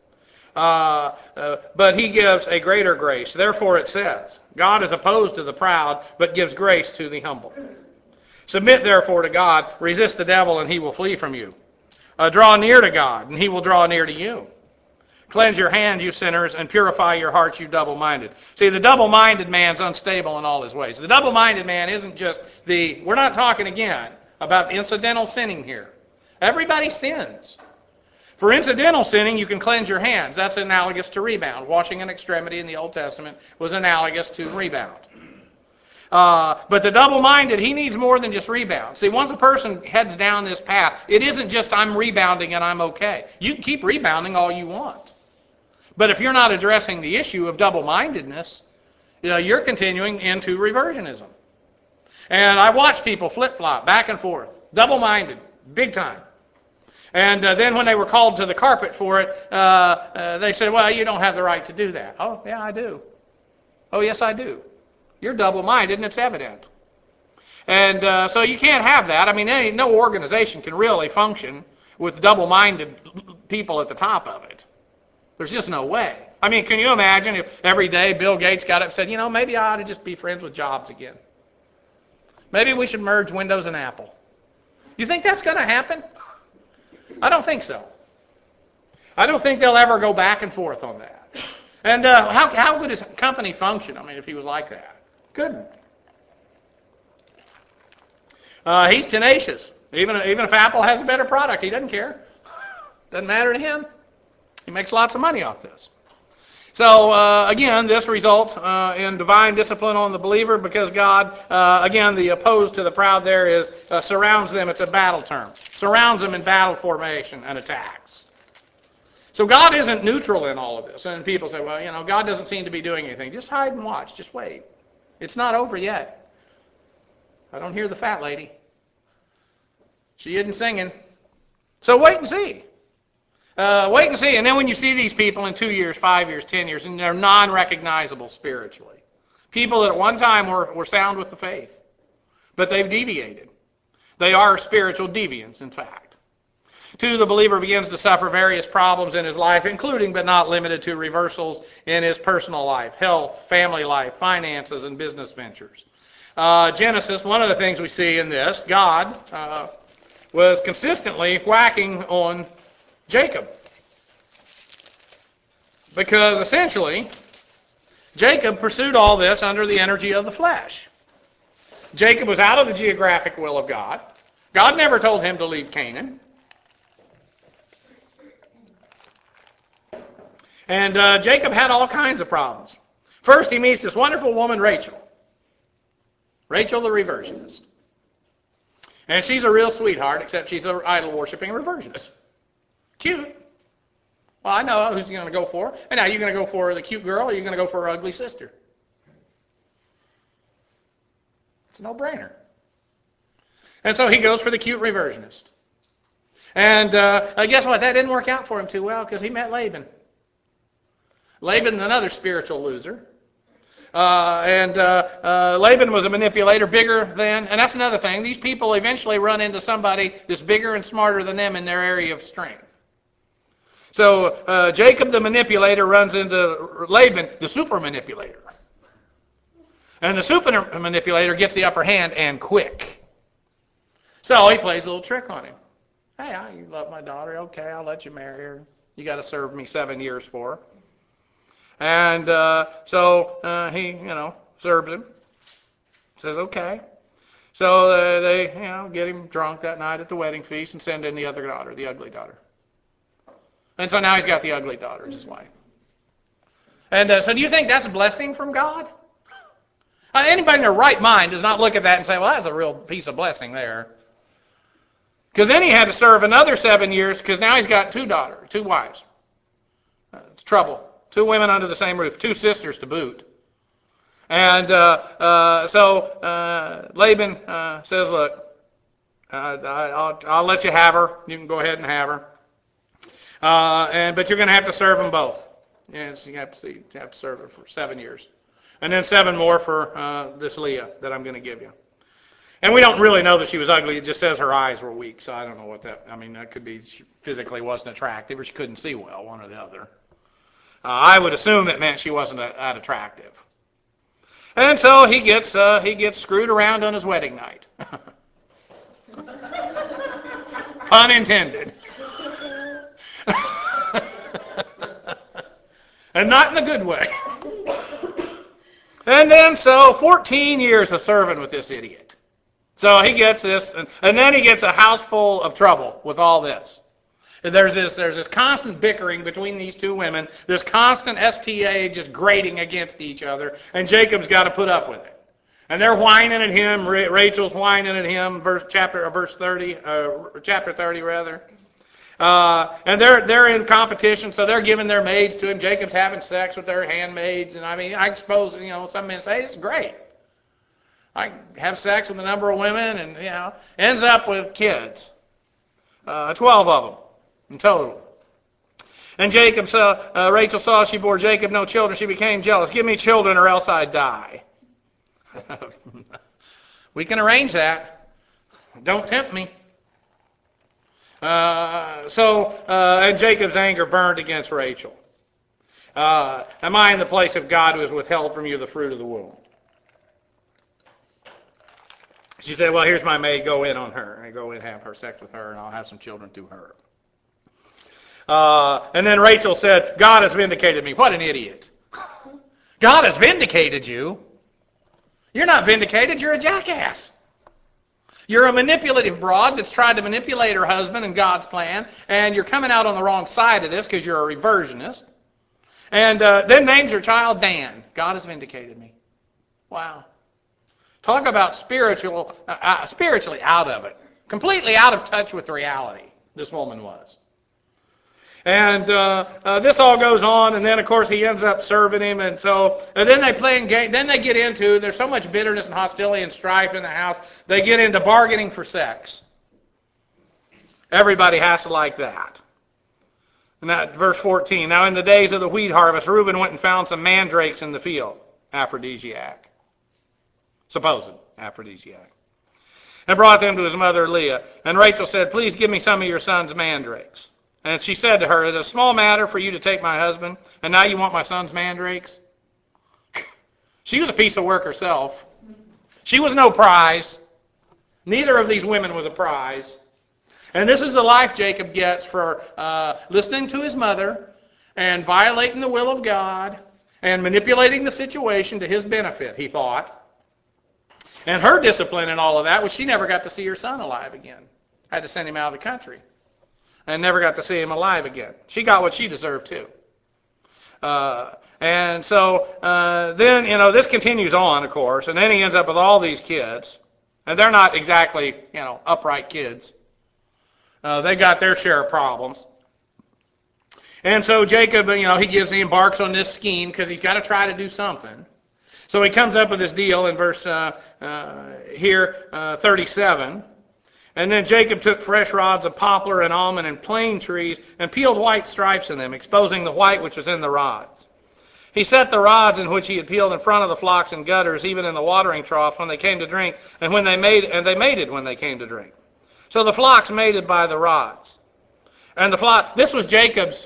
But He gives a greater grace. Therefore it says, God is opposed to the proud, but gives grace to the humble. Submit therefore to God, resist the devil, and he will flee from you. Draw near to God, and He will draw near to you. Cleanse your hands, you sinners, and purify your hearts, you double-minded. See, the double-minded man's unstable in all his ways. The double-minded man isn't just we're not talking again about incidental sinning here. Everybody sins. For incidental sinning, you can cleanse your hands. That's analogous to rebound. Washing an extremity in the Old Testament was analogous to rebound. But the double-minded, he needs more than just rebound. See, once a person heads down this path, it isn't just I'm rebounding and I'm okay. You can keep rebounding all you want. But if you're not addressing the issue of double-mindedness, you're continuing into reversionism. And I watch people flip-flop back and forth, double-minded, big time. And then when they were called to the carpet for it, they said, well, you don't have the right to do that. Oh, yeah, I do. Oh, yes, I do. You're double-minded, and it's evident. And so you can't have that. I mean, no organization can really function with double-minded people at the top of it. There's just no way. I mean, can you imagine if every day Bill Gates got up and said, maybe I ought to just be friends with Jobs again. Maybe we should merge Windows and Apple. You think that's going to happen? I don't think so. I don't think they'll ever go back and forth on that. And how would his company function, if he was like that? Couldn't. He's tenacious. Even if Apple has a better product, he doesn't care. Doesn't matter to him. He makes lots of money off this. So, again, this results in divine discipline on the believer because God, again, the opposed to the proud there is surrounds them. It's a battle term. Surrounds them in battle formation and attacks. So God isn't neutral in all of this. And people say, well, God doesn't seem to be doing anything. Just hide and watch. Just wait. It's not over yet. I don't hear the fat lady. She isn't singing. So wait and see. Wait and see. And then when you see these people in 2 years, 5 years, 10 years, and they're non-recognizable spiritually. People that at one time were sound with the faith. But they've deviated. They are spiritual deviants, in fact. 2, the believer begins to suffer various problems in his life, including but not limited to reversals in his personal life, health, family life, finances, and business ventures. Genesis, one of the things we see in this, God was consistently whacking on Jacob. Because essentially, Jacob pursued all this under the energy of the flesh. Jacob was out of the geographic will of God. God never told him to leave Canaan. And Jacob had all kinds of problems. First, he meets this wonderful woman, Rachel. Rachel the reversionist. And she's a real sweetheart, except she's an idol-worshipping reversionist. Cute. Well, I know who's going to go for. And now, you're going to go for the cute girl, or you're going to go for her ugly sister? It's a no-brainer. And so he goes for the cute reversionist. And guess what? That didn't work out for him too well, because he met Laban. Laban, another spiritual loser. Laban was a manipulator, bigger than, and that's another thing. These people eventually run into somebody that's bigger and smarter than them in their area of strength. So Jacob the manipulator runs into Laban, the super manipulator. And the super manipulator gets the upper hand, and quick. So he plays a little trick on him. Hey, you love my daughter. Okay, I'll let you marry her. You got to serve me 7 years for her. And so he, serves him. Says, okay. So they get him drunk that night at the wedding feast and send in the other daughter, the ugly daughter. And so now he's got the ugly daughter as his wife. And so do you think that's a blessing from God? Anybody in their right mind does not look at that and say, well, that's a real piece of blessing there. Because then he had to serve another 7 years, because now he's got 2 wives. It's trouble. 2 women under the same roof, 2 sisters to boot. And so Laban says, look, I'll let you have her. You can go ahead and have her. But you're going to have to serve them both. Yes, you have to serve her for 7 years. And then 7 more for this Leah that I'm going to give you. And we don't really know that she was ugly. It just says her eyes were weak, so I don't know what that... that could be she physically wasn't attractive, or she couldn't see well, one or the other. I would assume it meant she wasn't that attractive. And so he gets screwed around on his wedding night. Pun intended. And not in a good way. And then 14 years of serving with this idiot. So he gets this, and then he gets a house full of trouble with all this. And there's this constant bickering between these 2 women, this constant STA just grating against each other, and Jacob's got to put up with it. And they're whining at him. Rachel's whining at him. Chapter 30 rather. And they're in competition, so they're giving their maids to him. Jacob's having sex with their handmaids, and I suppose some men say it's great. I have sex with a number of women, and ends up with kids, 12 of them. In total. And Rachel saw she bore Jacob no children. She became jealous. Give me children or else I die. We can arrange that. Don't tempt me. And Jacob's anger burned against Rachel. Am I in the place of God who has withheld from you the fruit of the womb? She said, well, here's my maid. Go in on her. I go in, have her sex with her, and I'll have some children through her. And then Rachel said, God has vindicated me. What an idiot. God has vindicated you? You're not vindicated. You're a jackass. You're a manipulative broad that's tried to manipulate her husband and God's plan, and you're coming out on the wrong side of this because you're a reversionist. And then names her child Dan. God has vindicated me. Wow. Talk about spiritually out of it. Completely out of touch with reality, this woman was. And this all goes on, and then of course he ends up serving him, and then they play game. Then they get into, there's so much bitterness and hostility and strife in the house, they get into bargaining for sex. Everybody has to like that. And that verse 14. Now in the days of the wheat harvest, Reuben went and found some mandrakes in the field, aphrodisiac, supposed aphrodisiac, and brought them to his mother Leah. And Rachel said, "Please give me some of your son's mandrakes." And she said to her, "Is it a small matter for you to take my husband, and now you want my son's mandrakes?" She was a piece of work herself. She was no prize. Neither of these women was a prize. And this is the life Jacob gets for listening to his mother and violating the will of God and manipulating the situation to his benefit, he thought. And her discipline in all of that was she never got to see her son alive again. Had to send him out of the country. And never got to see him alive again. She got what she deserved too. Then, this continues on, of course, and then he ends up with all these kids. And they're not exactly, upright kids. They got their share of problems. And so Jacob, he embarks on this scheme because he's got to try to do something. So he comes up with this deal in verse 37. And then Jacob took fresh rods of poplar and almond and plane trees and peeled white stripes in them, exposing the white which was in the rods. He set the rods in which he had peeled in front of the flocks and gutters, even in the watering troughs when they came to drink, and they mated when they came to drink. So the flocks mated by the rods. And this was Jacob's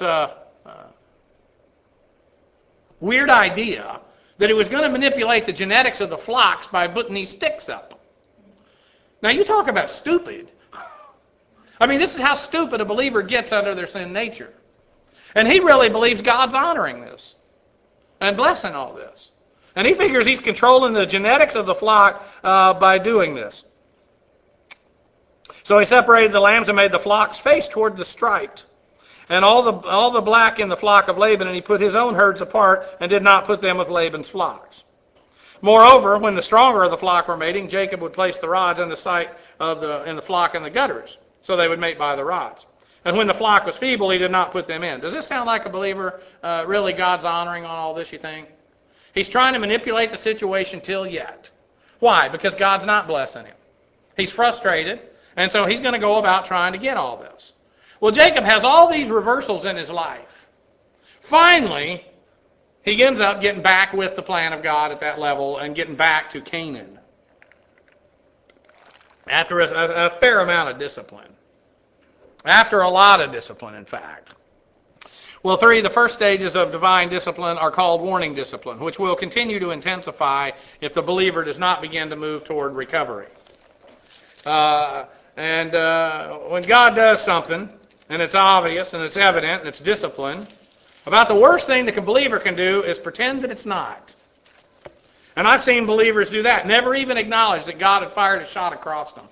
weird idea that he was going to manipulate the genetics of the flocks by putting these sticks up. Now you talk about stupid. I mean, this is how stupid a believer gets under their sin nature. And he really believes God's honoring this and blessing all this. And he figures he's controlling the genetics of the flock by doing this. So he separated the lambs and made the flocks face toward the striped, and all the black in the flock of Laban, and he put his own herds apart and did not put them with Laban's flocks. Moreover, when the stronger of the flock were mating, Jacob would place the rods in the sight in the flock in the gutters, so they would mate by the rods. And when the flock was feeble, he did not put them in. Does this sound like a believer really God's honoring on all this, you think? He's trying to manipulate the situation till yet. Why? Because God's not blessing him. He's frustrated, and so he's going to go about trying to get all this. Well, Jacob has all these reversals in his life. Finally, he ends up getting back with the plan of God at that level and getting back to Canaan. After a fair amount of discipline. After a lot of discipline, in fact. Well, the first stages of divine discipline are called warning discipline, which will continue to intensify if the believer does not begin to move toward recovery. When God does something, and it's obvious, and it's evident, and it's discipline, about the worst thing that a believer can do is pretend that it's not. And I've seen believers do that, never even acknowledge that God had fired a shot across them.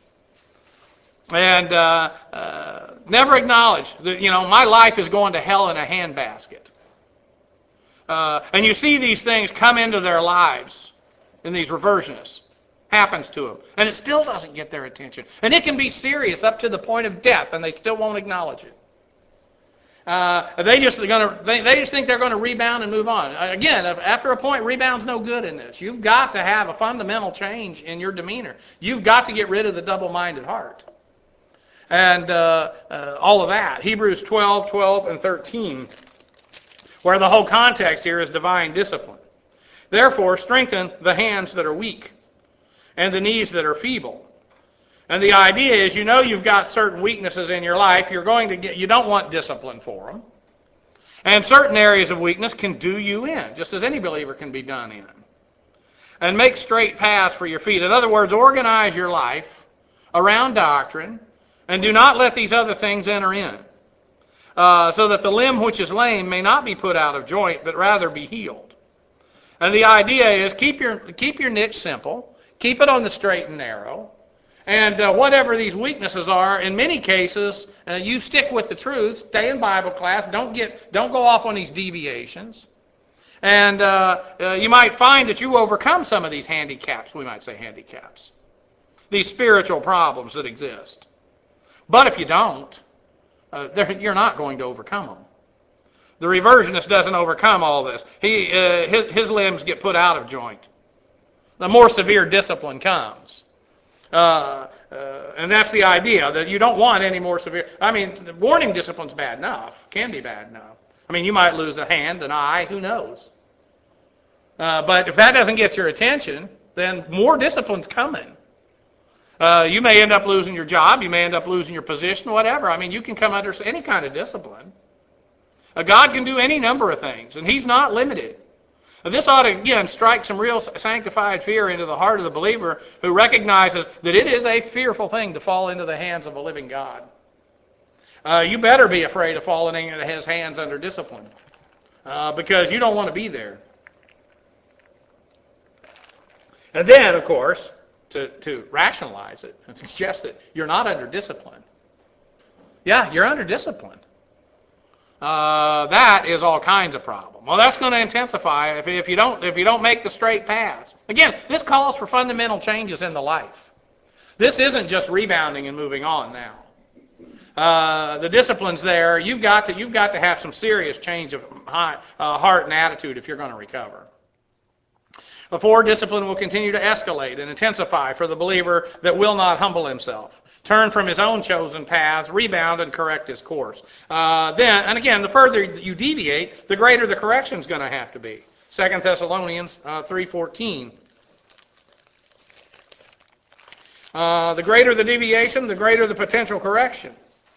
And never acknowledge that, my life is going to hell in a handbasket. And you see these things come into their lives in these reversionists. Happens to them. And it still doesn't get their attention. And it can be serious up to the point of death, and they still won't acknowledge it. They just think they're going to rebound and move on. Again, after a point, rebound's no good in this. You've got to have a fundamental change in your demeanor. You've got to get rid of the double-minded heart. And all of that. Hebrews 12, and 13, where the whole context here is divine discipline. Therefore, strengthen the hands that are weak and the knees that are feeble. And the idea is, you've got certain weaknesses in your life. You don't want discipline for them. And certain areas of weakness can do you in, just as any believer can be done in. And make straight paths for your feet. In other words, organize your life around doctrine, and do not let these other things enter in, so that the limb which is lame may not be put out of joint, but rather be healed. And the idea is, keep your niche simple. Keep it on the straight and narrow. And whatever these weaknesses are, in many cases, you stick with the truth. Stay in Bible class. Don't go off on these deviations. And you might find that you overcome some of these handicaps. We might say handicaps. These spiritual problems that exist. But if you don't, you're not going to overcome them. The reversionist doesn't overcome all this. His limbs get put out of joint. The more severe discipline comes. And that's the idea, that you don't want any more severe. I mean, warning discipline's bad enough, can be bad enough. I mean, you might lose a hand, an eye, who knows? But if that doesn't get your attention, then more discipline's coming. You may end up losing your job, you may end up losing your position, whatever. I mean, you can come under any kind of discipline. God can do any number of things, and He's not limited. This ought to, again, strike some real sanctified fear into the heart of the believer who recognizes that it is a fearful thing to fall into the hands of a living God. You better be afraid of falling into His hands under discipline, because you don't want to be there. And then, of course, to rationalize it and suggest that you're not under discipline. Yeah, you're under discipline. That is all kinds of problem. Well, that's going to intensify if you don't make the straight paths. Again, this calls for fundamental changes in the life. This isn't just rebounding and moving on now. The discipline's there. You've got to have some serious change of heart and attitude if you're going to recover. Before, discipline will continue to escalate and intensify for the believer that will not humble himself, turn from his own chosen paths, rebound, and correct his course. The further you deviate, the greater the correction is going to have to be. 2 Thessalonians 3:14. The greater the deviation, the greater the potential correction.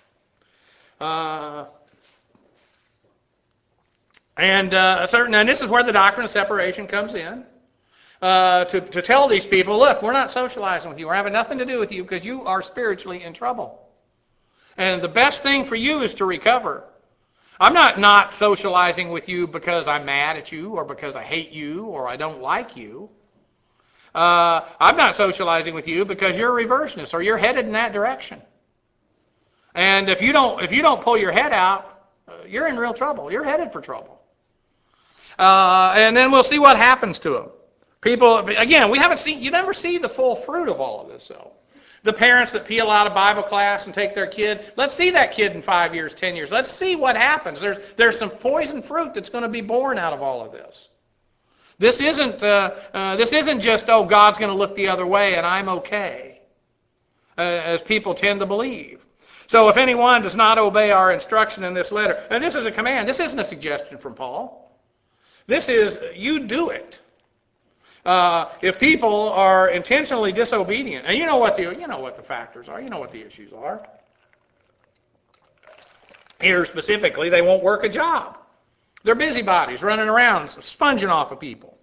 And this is where the doctrine of separation comes in. To tell these people, look, we're not socializing with you. We're having nothing to do with you because you are spiritually in trouble. And the best thing for you is to recover. I'm not socializing with you because I'm mad at you or because I hate you or I don't like you. I'm not socializing with you because you're a reversionist or you're headed in that direction. And if you don't pull your head out, you're in real trouble. You're headed for trouble. And then we'll see what happens to them. People, again, you never see the full fruit of all of this, though. The parents that peel out of Bible class and take their kid, let's see that kid in 5 years, 10 years. Let's see what happens. There's some poison fruit that's going to be born out of all of this. This isn't just, God's going to look the other way and I'm okay, as people tend to believe. So if anyone does not obey our instruction in this letter, and this is a command, this isn't a suggestion from Paul. This is, you do it. If people are intentionally disobedient, and you know what the factors are, you know what the issues are. Here specifically, they won't work a job. They're busybodies running around, sponging off of people.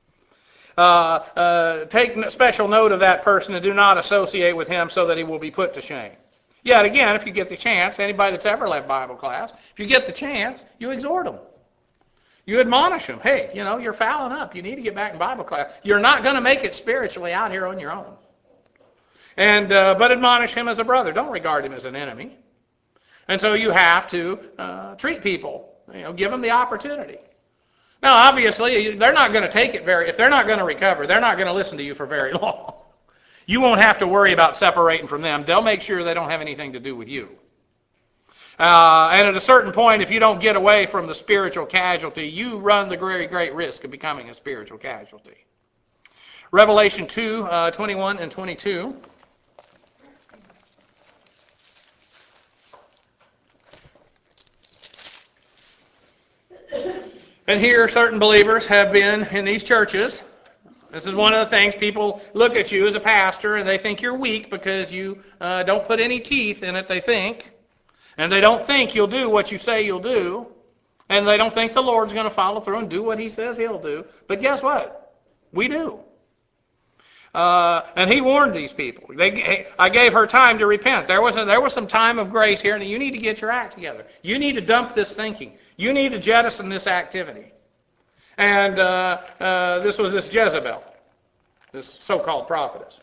Take special note of that person and do not associate with him so that he will be put to shame. Yet again, if you get the chance, anybody that's ever left Bible class, if you get the chance, you exhort them. You admonish them. Hey, you're fouling up. You need to get back in Bible class. You're not going to make it spiritually out here on your own. And but admonish him as a brother. Don't regard him as an enemy. And so you have to treat people. Give them the opportunity. Now, obviously, they're not going to take it if they're not going to recover, they're not going to listen to you for very long. You won't have to worry about separating from them. They'll make sure they don't have anything to do with you. And at a certain point, if you don't get away from the spiritual casualty, you run the very great risk of becoming a spiritual casualty. Revelation 2:21 and 22. And here, certain believers have been in these churches. This is one of the things, people look at you as a pastor and they think you're weak because you don't put any teeth in it, they think. And they don't think you'll do what you say you'll do. And they don't think the Lord's going to follow through and do what He says He'll do. But guess what? We do. And He warned these people. I gave her time to repent. There was some time of grace here, and you need to get your act together. You need to dump this thinking. You need to jettison this activity. And this was this Jezebel, this so-called prophetess.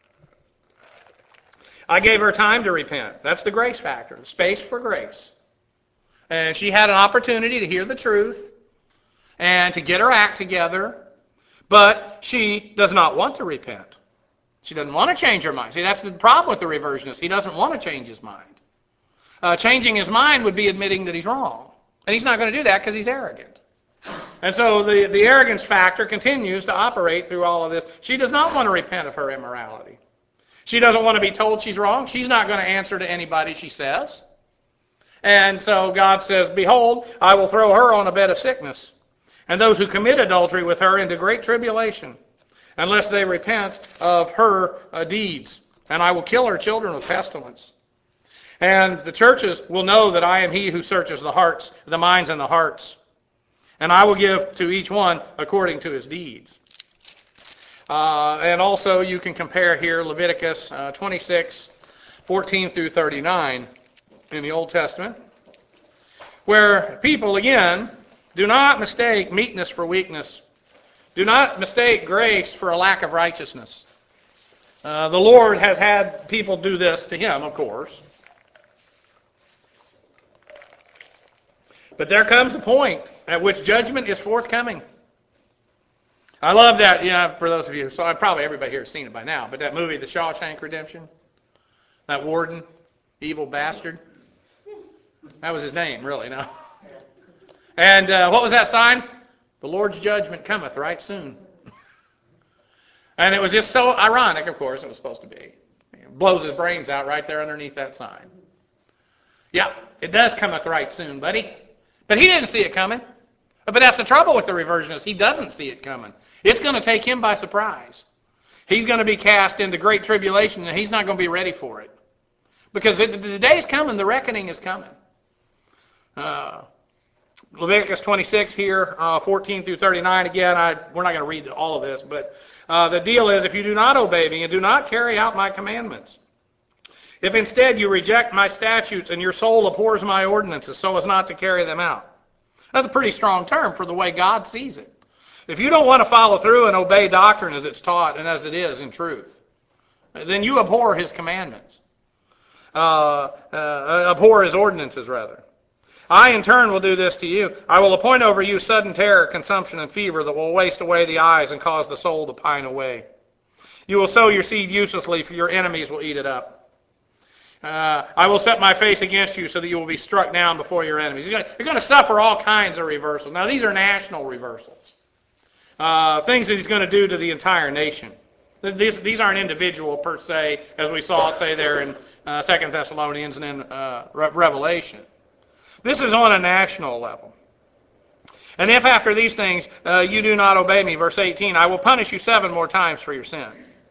I gave her time to repent. That's the grace factor, the space for grace. And she had an opportunity to hear the truth and to get her act together, but she does not want to repent. She doesn't want to change her mind. See, that's the problem with the reversionist. He doesn't want to change his mind. Changing his mind would be admitting that he's wrong. And he's not going to do that because he's arrogant. And so the arrogance factor continues to operate through all of this. She does not want to repent of her immorality. She doesn't want to be told she's wrong. She's not going to answer to anybody she says. And so God says, behold, I will throw her on a bed of sickness, and those who commit adultery with her into great tribulation, unless they repent of her deeds. And I will kill her children with pestilence. And the churches will know that I am he who searches the hearts, the minds and the hearts. And I will give to each one according to his deeds. And also you can compare here Leviticus 26, 14 through 39 in the Old Testament, where people, again, do not mistake meekness for weakness. Do not mistake grace for a lack of righteousness. The Lord has had people do this to him, of course. But there comes a point at which judgment is forthcoming. I love that, for those of you, so probably everybody here has seen it by now, but that movie, The Shawshank Redemption, that warden, evil bastard, that was his name, really, no? And what was that sign? The Lord's judgment cometh right soon. And it was just so ironic, of course, it was supposed to be. It blows his brains out right there underneath that sign. Yeah, it does cometh right soon, buddy. But he didn't see it coming. But that's the trouble with the reversionist. He doesn't see it coming. It's going to take him by surprise. He's going to be cast into great tribulation, and he's not going to be ready for it. Because the day is coming, the reckoning is coming. Leviticus 26 here, 14 through 39. Again, we're not going to read all of this, but the deal is, if you do not obey me and do not carry out my commandments, if instead you reject my statutes and your soul abhors my ordinances so as not to carry them out. That's a pretty strong term for the way God sees it. If you don't want to follow through and obey doctrine as it's taught and as it is in truth, then you abhor his commandments. Abhor his ordinances, rather. I, in turn, will do this to you. I will appoint over you sudden terror, consumption, and fever that will waste away the eyes and cause the soul to pine away. You will sow your seed uselessly, for your enemies will eat it up. I will set my face against you so that you will be struck down before your enemies. You're going to suffer all kinds of reversals. Now, these are national reversals. Things that he's going to do to the entire nation. These aren't individual per se, as we saw, say, there in 2 Thessalonians and in Revelation. This is on a national level. And if after these things you do not obey me, verse 18, I will punish you 7 more times for your sin.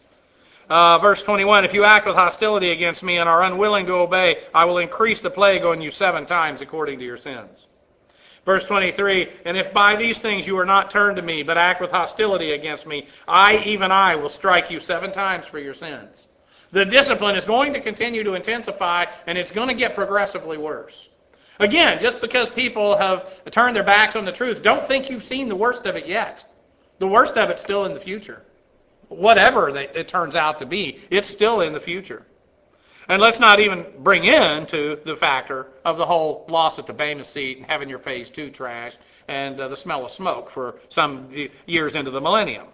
Verse 21, if you act with hostility against me and are unwilling to obey, I will increase the plague on you 7 times according to your sins. Verse 23, and if by these things you are not turned to me, but act with hostility against me, even I, will strike you 7 times for your sins. The discipline is going to continue to intensify, and it's going to get progressively worse. Again, just because people have turned their backs on the truth, don't think you've seen the worst of it yet. The worst of it's still in the future. Whatever it turns out to be, it's still in the future. And let's not even bring into the factor of the whole loss at the Bema seat and having your phase 2 trashed and the smell of smoke for some years into the millennium.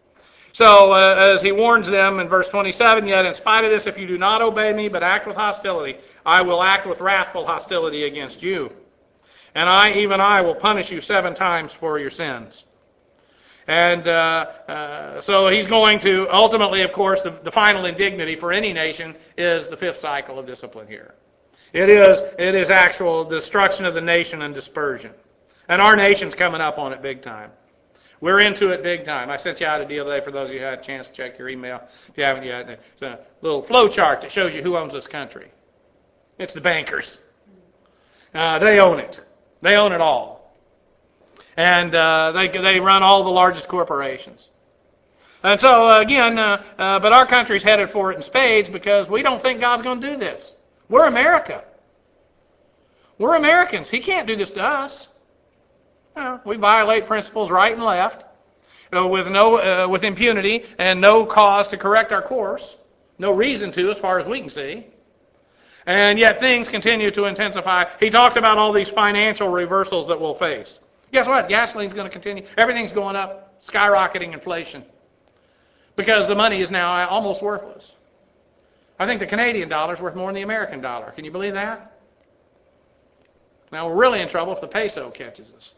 So as he warns them in verse 27, yet in spite of this, if you do not obey me but act with hostility, I will act with wrathful hostility against you. And I will punish you 7 times for your sins. And so he's going to, ultimately, of course, the final indignity for any nation is the 5th cycle of discipline here. It is actual destruction of the nation and dispersion. And our nation's coming up on it big time. We're into it big time. I sent you out a deal today for those of you who had a chance to check your email. If you haven't yet, it's a little flow chart that shows you who owns this country. It's the bankers. They own it. They own it all. And they run all the largest corporations. And so, again, but our country's headed for it in spades because we don't think God's going to do this. We're America. We're Americans. He can't do this to us. We violate principles right and left with impunity and no cause to correct our course. No reason to, as far as we can see. And yet things continue to intensify. He talks about all these financial reversals that we'll face. Guess what? Gasoline's going to continue. Everything's going up, skyrocketing inflation. Because the money is now almost worthless. I think the Canadian dollar is worth more than the American dollar. Can you believe that? Now, we're really in trouble if the peso catches us.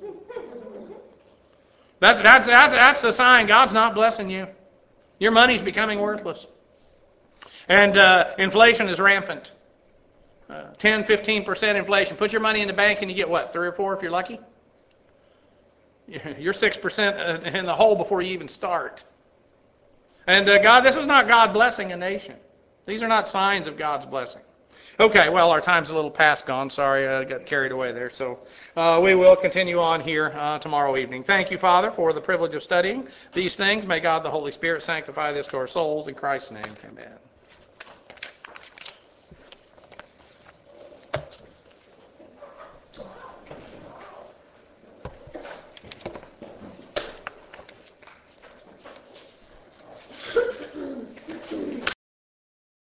That's the sign God's not blessing you. Your money's becoming worthless. And inflation is rampant. 10, 15% inflation. Put your money in the bank and you get what, 3 or 4 if you're lucky? You're 6% in the hole before you even start. And this is not God blessing a nation. These are not signs of God's blessing. Okay, well, our time's a little past gone. Sorry, I got carried away there. So we will continue on here tomorrow evening. Thank you, Father, for the privilege of studying these things. May God the Holy Spirit sanctify this to our souls. In Christ's name, amen.